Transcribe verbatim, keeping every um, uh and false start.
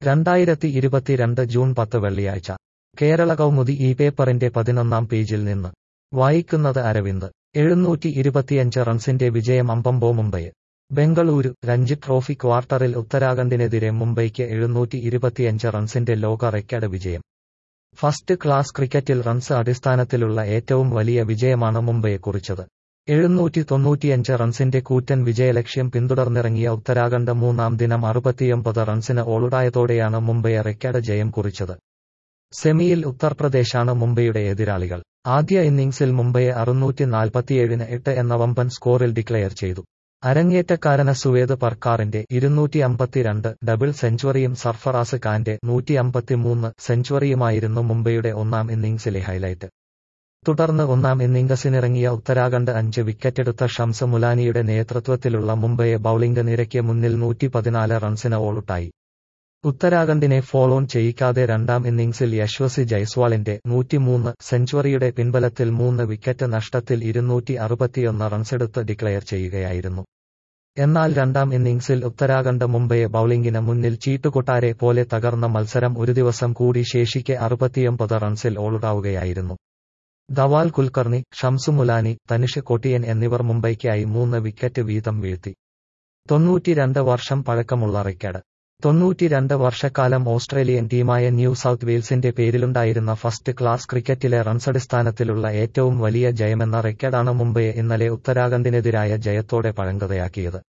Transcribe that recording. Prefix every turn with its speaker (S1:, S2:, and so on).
S1: രണ്ടായിരത്തി ഇരുപത്തിരണ്ട് ജൂൺ പത്ത് വെള്ളിയാഴ്ച കേരള കൗമുദി ഈ പേപ്പറിന്റെ പതിനൊന്നാം പേജിൽ നിന്ന് വായിക്കുന്നത് അരവിന്ദ്. എഴുന്നൂറ്റി ഇരുപത്തിയഞ്ച് റൺസിന്റെ വിജയം അമ്പമ്പോ മുംബൈ. ബെംഗളൂരു രഞ്ജി ട്രോഫി ക്വാർട്ടറിൽ ഉത്തരാഖണ്ഡിനെതിരെ മുംബൈക്ക് എഴുന്നൂറ്റി ഇരുപത്തിയഞ്ച് റൺസിന്റെ ലോക റെക്കോർഡ് വിജയം. ഫസ്റ്റ് ക്ലാസ് ക്രിക്കറ്റിൽ റൺസ് അടിസ്ഥാനത്തിലുള്ള ഏറ്റവും വലിയ വിജയമാണ് മുംബൈയെ കുറിച്ചത്. എഴുന്നൂറ്റി തൊണ്ണൂറ്റിയഞ്ച് റൺസിന്റെ കൂറ്റൻ വിജയലക്ഷ്യം പിന്തുടർന്നിറങ്ങിയ ഉത്തരാഖണ്ഡ് മൂന്നാം ദിനം അറുപത്തിയൊമ്പത് റൺസിന് ഓളുടായതോടെയാണ് മുംബൈയെ റെക്കോർഡ് ജയം കുറിച്ചത്. സെമിയിൽ ഉത്തർപ്രദേശാണ് മുംബൈയുടെ എതിരാളികൾ. ആദ്യ ഇന്നിംഗ്സിൽ മുംബൈയെ അറുന്നൂറ്റി നാൽപ്പത്തിയേഴിന് എട്ട് എന്ന വമ്പൻ സ്കോറിൽ ഡിക്ലയർ ചെയ്തു. അരങ്ങേറ്റക്കാരന് സുവേദ് പർക്കാറിന്റെ ഇരുന്നൂറ്റി അമ്പത്തിരണ്ട് ഡബിൾ സെഞ്ചുറിയും സർഫറാസ് ഖാന്റെ നൂറ്റി അമ്പത്തിമൂന്ന് സെഞ്ചുറിയുമായിരുന്നു മുംബൈയുടെ ഒന്നാം ഇന്നിംഗ്സിലെ ഹൈലൈറ്റ്. തുടർന്ന് ഒന്നാം ഇന്നിംഗ്സിനിറങ്ങിയ ഉത്തരാഖണ്ഡ് അഞ്ച് വിക്കറ്റെടുത്ത ഷംസ് മുലാനിയുടെ നേതൃത്വത്തിലുള്ള മുംബൈയെ ബൌളിംഗ് നിരയ്ക്ക് മുന്നിൽ നൂറ്റി പതിനാല് റൺസിന് ഓളുട്ടായി. ഉത്തരാഖണ്ഡിനെ ഫോളോൺ ചെയ്യിക്കാതെ രണ്ടാം ഇന്നിംഗ്സിൽ യശ്വസി ജയ്സ്വാളിന്റെ നൂറ്റിമൂന്ന് സെഞ്ചുറിയുടെ പിൻബലത്തിൽ മൂന്ന് വിക്കറ്റ് നഷ്ടത്തിൽ ഇരുന്നൂറ്റി അറുപത്തിയൊന്ന് റൺസെടുത്ത് ഡിക്ലയർ ചെയ്യുകയായിരുന്നു. എന്നാൽ രണ്ടാം ഇന്നിംഗ്സിൽ ഉത്തരാഖണ്ഡ് മുംബൈയെ ബൌളിംഗിന് മുന്നിൽ ചീട്ടുകൊട്ടാരെ പോലെ തകർന്ന മത്സരം ഒരു ദിവസം കൂടി ശേഷിക്കെ അറുപത്തിയൊമ്പത് റൺസിൽ ഓളുടാവുകയായിരുന്നു. ധവാൽ കുൽക്കർണി, ഷംസു മുലാനി, തനിഷ് കൊട്ടിയൻ എന്നിവർ മുംബൈക്കായി മൂന്ന് വിക്കറ്റ് വീതം വീഴ്ത്തി. തൊണ്ണൂറ്റിരണ്ട് വർഷം പഴക്കമുള്ള റെക്കോർഡ്. തൊണ്ണൂറ്റിരണ്ട് വർഷക്കാലം ഓസ്ട്രേലിയൻ ടീമായ ന്യൂ സൗത്ത് വെയിൽസിന്റെ പേരിലുണ്ടായിരുന്ന ഫസ്റ്റ് ക്ലാസ് ക്രിക്കറ്റിലെ റൺസടിസ്ഥാനത്തിലുള്ള ഏറ്റവും വലിയ ജയമെന്ന റെക്കോർഡാണ് മുംബൈയെ ഇന്നലെ ഉത്തരാഖണ്ഡിനെതിരായ ജയത്തോടെ പഴങ്കഥയാക്കിയത്.